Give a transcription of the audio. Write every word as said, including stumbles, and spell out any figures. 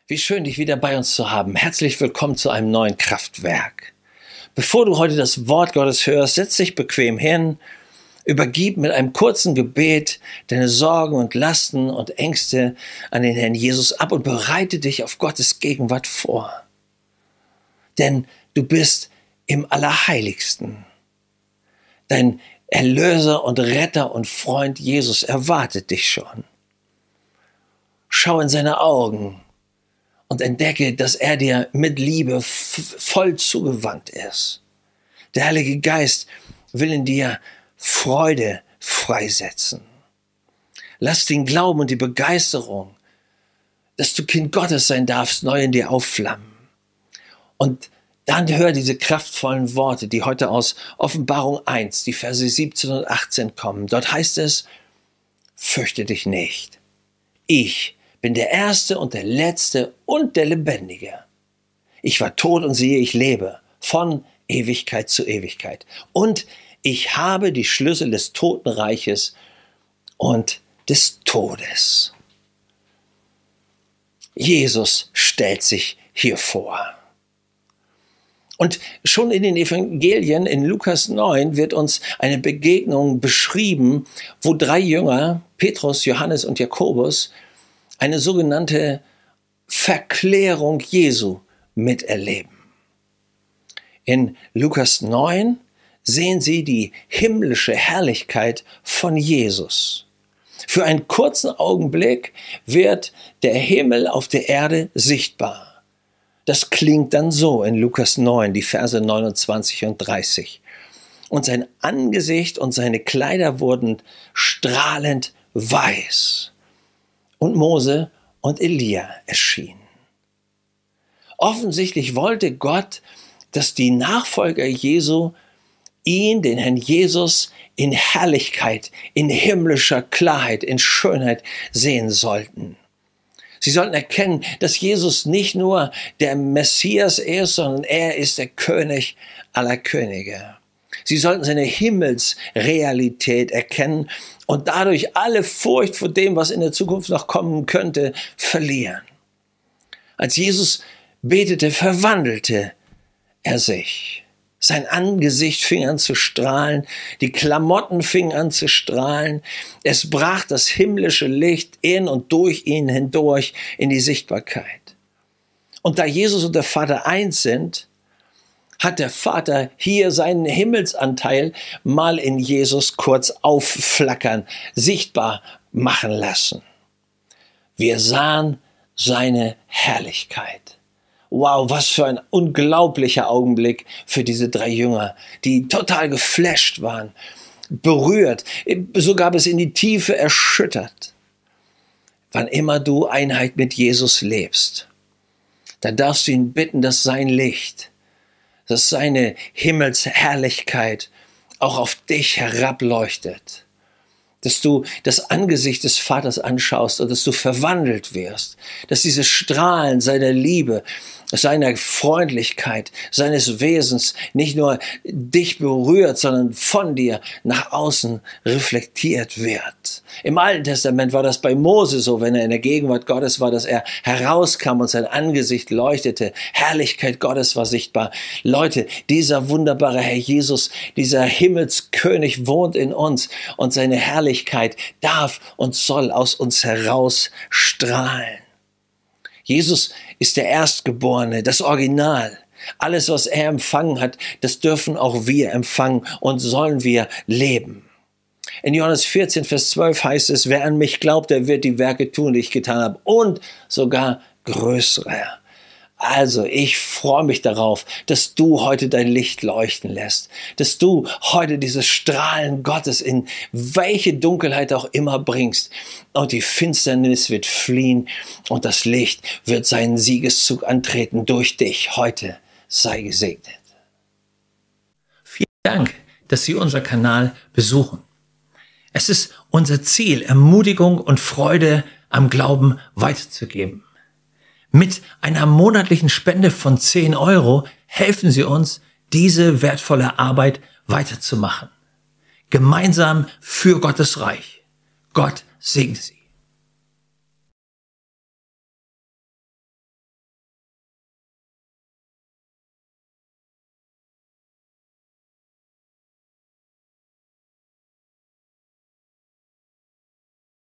Wie schön, dich wieder bei uns zu haben. Herzlich willkommen zu einem neuen Kraftwerk. Bevor du heute das Wort Gottes hörst, setz dich bequem hin, übergib mit einem kurzen Gebet deine Sorgen und Lasten und Ängste an den Herrn Jesus ab und bereite dich auf Gottes Gegenwart vor. Denn du bist im Allerheiligsten. Dein Erlöser und Retter und Freund Jesus erwartet dich schon. Schau in seine Augen und entdecke, dass er dir mit Liebe voll zugewandt ist. Der Heilige Geist will in dir Freude freisetzen. Lass den Glauben und die Begeisterung, dass du Kind Gottes sein darfst, neu in dir aufflammen. Und dann hör diese kraftvollen Worte, die heute aus Offenbarung eins, die Verse siebzehn und achtzehn kommen. Dort heißt es: Fürchte dich nicht. Ich bin der Erste und der Letzte und der Lebendige. Ich war tot und siehe, ich lebe von Ewigkeit zu Ewigkeit. Und ich habe die Schlüssel des Totenreiches und des Todes. Jesus stellt sich hier vor. Und schon in den Evangelien, in Lukas neun, wird uns eine Begegnung beschrieben, wo drei Jünger, Petrus, Johannes und Jakobus, eine sogenannte Verklärung Jesu miterleben. In Lukas neun sehen sie die himmlische Herrlichkeit von Jesus. Für einen kurzen Augenblick wird der Himmel auf der Erde sichtbar. Das klingt dann so in Lukas neun, die Verse neunundzwanzig und dreißig. Und sein Angesicht und seine Kleider wurden strahlend weiß. Und Mose und Elia erschienen. Offensichtlich wollte Gott, dass die Nachfolger Jesu ihn, den Herrn Jesus, in Herrlichkeit, in himmlischer Klarheit, in Schönheit sehen sollten. Sie sollten erkennen, dass Jesus nicht nur der Messias ist, sondern er ist der König aller Könige. Sie sollten seine Himmelsrealität erkennen und dadurch alle Furcht vor dem, was in der Zukunft noch kommen könnte, verlieren. Als Jesus betete, verwandelte er sich. Sein Angesicht fing an zu strahlen, die Klamotten fingen an zu strahlen. Es brach das himmlische Licht in und durch ihn hindurch in die Sichtbarkeit. Und da Jesus und der Vater eins sind, hat der Vater hier seinen Himmelsanteil mal in Jesus kurz aufflackern, sichtbar machen lassen. Wir sahen seine Herrlichkeit. Wow, was für ein unglaublicher Augenblick für diese drei Jünger, die total geflasht waren, berührt, sogar bis in die Tiefe erschüttert. Wann immer du Einheit mit Jesus lebst, dann darfst du ihn bitten, dass sein Licht, dass seine Himmelsherrlichkeit auch auf dich herableuchtet. Dass du das Angesicht des Vaters anschaust und dass du verwandelt wirst. Dass diese Strahlen seiner Liebe, seiner Freundlichkeit, seines Wesens nicht nur dich berührt, sondern von dir nach außen reflektiert wird. Im Alten Testament war das bei Mose so, wenn er in der Gegenwart Gottes war, dass er herauskam und sein Angesicht leuchtete. Herrlichkeit Gottes war sichtbar. Leute, dieser wunderbare Herr Jesus, dieser Himmelskönig wohnt in uns und seine Herrlichkeit darf und soll aus uns heraus strahlen. Jesus ist der Erstgeborene, das Original. Alles, was er empfangen hat, das dürfen auch wir empfangen und sollen wir leben. In Johannes vierzehn, Vers zwölf heißt es: Wer an mich glaubt, der wird die Werke tun, die ich getan habe, und sogar größere. Also, ich freue mich darauf, dass du heute dein Licht leuchten lässt, dass du heute dieses Strahlen Gottes in welche Dunkelheit auch immer bringst und die Finsternis wird fliehen und das Licht wird seinen Siegeszug antreten durch dich. Heute sei gesegnet. Vielen Dank, dass Sie unseren Kanal besuchen. Es ist unser Ziel, Ermutigung und Freude am Glauben weiterzugeben. Mit einer monatlichen Spende von zehn Euro helfen Sie uns, diese wertvolle Arbeit weiterzumachen. Gemeinsam für Gottes Reich. Gott segne Sie.